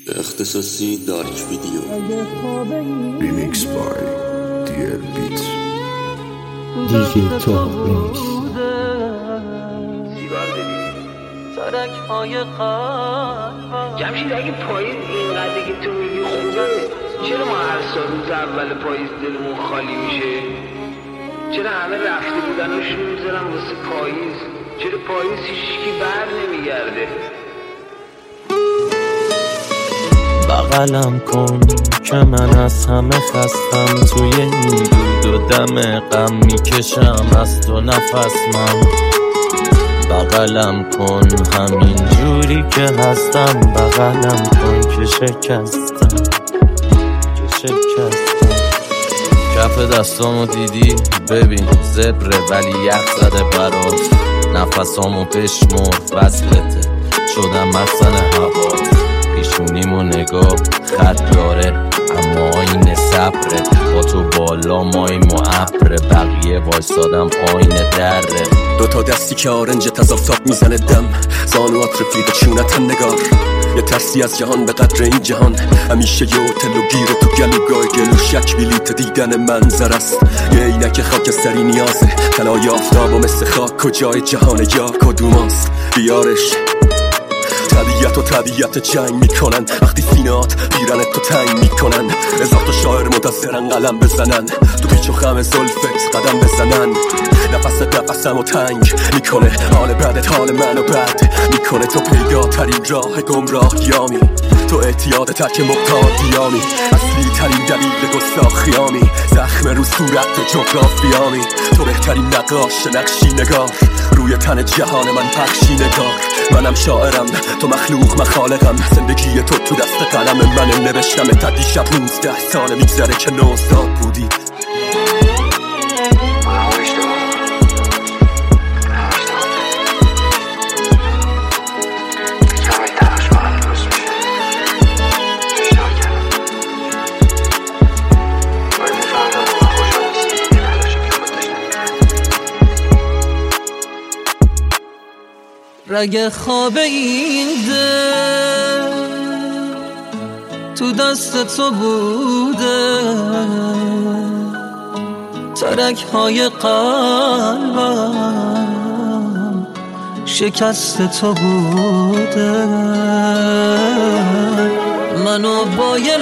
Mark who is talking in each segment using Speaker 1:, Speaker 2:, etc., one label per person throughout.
Speaker 1: اختصاصی دارک ویدیو
Speaker 2: ریمیکس بای دیر بیت
Speaker 3: دیجی تو ریمیکس
Speaker 4: سیگار بدی سرک های قلبم
Speaker 5: جمشید اگه پاییز اینقدر که تو میگی خوبه چرا ما هر سال روز اول پاییز دلمون خالی میشه؟ چرا همه رفته بودنشون میذارن واسه پاییز؟ چرا پاییز هیچکی بر نمیگرده؟
Speaker 4: بغلم کن که من از همه خستم، توی این دود و دم غم میکشم از تو نفس من. بغلم کن همین جوری که هستم، بغلم کن که شکستم کف دستامو دیدی ببین زبره ولی یخ زده برات، نفسامو بشمر وصلته شدم مخزن هوا، پیشونیمو نگاه خط داره اما آینه صبره، با تو بالا ماییم و ابره بقیه وایسادم پایین دره.
Speaker 1: دوتا دستی که آرنجت از آفتاب میزنه دم، زانوات رفیق چونتن نگار، یه ترسی از جهان به قدر این جهان، همیشه یه هتل و گیره تو گلوگاه گلو شک بلیت دیدن منظر است، یه عینک خاکستری نیازه طلای آفتاب و مثل خاک کجای جهان یا کدوماست بیارش. طبیعت جنگ میکنن وقتی سینات پیرنت تو تنگ میکنن، هزار تا شاعر منتظرن قلم بزنن تو پیچ و خم زلفت قدم بزنن، نفسمو تنگ میکنه حال بدت حال منو بد میکنه، تو پیداترین راه گمراهیامی، تو اعتیاد تک مقتادیامی، اصلی ترین دلیل گستاخیامی، زخم رو صورت جغرافیامی، تو بهترین نقاش نقشی نگار روی تن جهان من پخشی نگار، منم شاعرم تو مخلوق مخالقم، زندگی تو دست قلم من نوشتم تا دیشب 19 سال میگذره که نوزاد بودی.
Speaker 4: رگ خواب این دل تو دست تو بوده، ترک های قلبم شکست تو بوده، منو با یه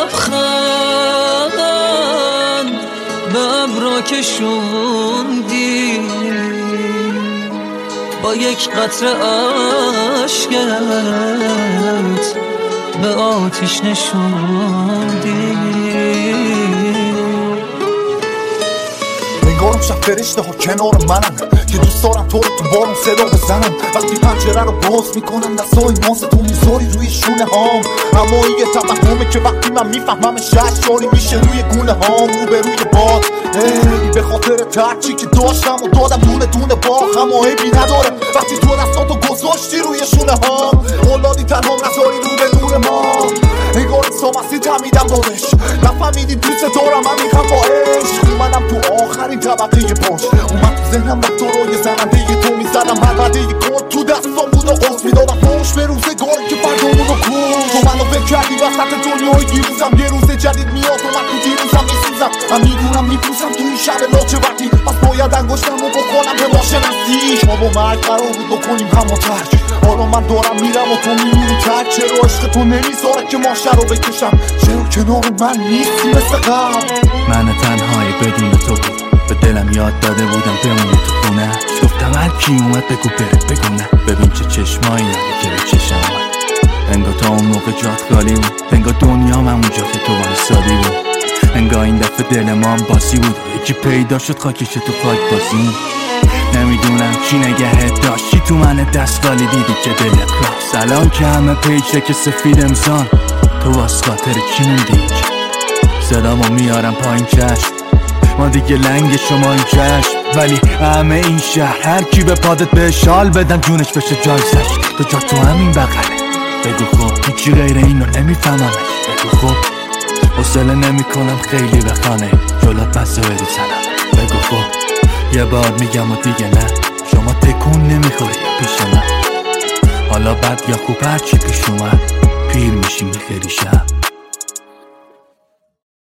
Speaker 4: لبخند به ابرا کشوندی، با یک قطره عشقت به آتیش نشوندی.
Speaker 6: نگارم شب فرشته ها کنار منم که دوست دارم تو رو تو بارون صدا بزنم، وقتی پنجره رو باز میکنم دستای ماست تو میذاری روی شونه هام، اما این یه توهمه که وقتی من میفهمم ششاری میشه روی گونه هام، رو به روی باد ای به خاطر ترچی که داشتم و دادم دونه دونه باخ، اما عیبی نداره وقتی تو دستاتو گذاشتی روی شونه هام، اولادی تنها نذاری رو به نور ما، نگار سامستی تمیدم دادش نفهمیدی دوست دارم من میخوام با عشق، اومدم تو آخرین طبقه پاش، اومد تو ذهنم وقت رو یه زننده تو میزدم هر وعده یه کن تو دستم بود و قصد میدادم فوش به روزگاری که فردامونو کش، تو منو فکر کردی وسط دنیای دیروزم، یه روز جدید میاد و من تو دیروزم میسوزم، من میدونم میپوسم تو این شب لاجوردی، پس باید انگشتم رو بکنم به ما شناسی، ما با مرگ قرار بود بکنیم هم و ترک، حالا من دارم میرم و تو میمونی ترک، چرا عشق تو نمیذاره که ماشه رو بکشم، چرا کنار من نیستی مثل قبل؟
Speaker 7: من تنهایی بدون تو بود، به دلم یاد داده بودم بمونی تو خونه، گفتم هر کی اومد بگو بره بگو نه، ببین چه چشمایی داری که به چشم اومد، انگار تا اون موقع جات خالی بود، انگار دنیا من اونجا که تو وایسادی بود، انگار این دفعه دل ما هم باسی بود، یکی پیدا شد خاکش تو خاک بازی، نمیدونم چی نگهت داشتی تو من دستالی دیدی که دلت راست، الان که همه پیچه که سفید امسان تو واس خاطر چی موندی، صدامو میارم پایین چشم ما دیگه لنگ شما این چشم، ولی همه این شهر هر کی به پادت به شال بدن جونش بشه جایزش، تو جا تو همین بغله، بگو خب هیچی غیر اینو نمیفهممش، بگو خب حوصله نمیکنم خیلی به خانه جلوت بسه بری سنم، بگو خب یه بار میگم و دیگه نه، شما تکون نمیخوری پیش من، حالا بد یا خوب هرچی پیش اومد پیر میشیم خیلی شب